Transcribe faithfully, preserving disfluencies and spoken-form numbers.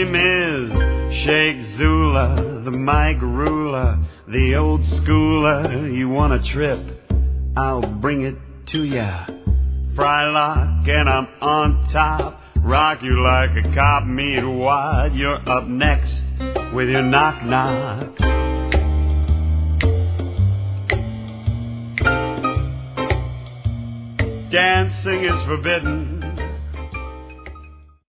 name is Sheikh Zula, the Mike Ruler, the old schooler. You want a trip? I'll bring it to ya. Frylock and I'm on top. Rock you like a cop meat wad. You're up next with your knock knock. Dancing is forbidden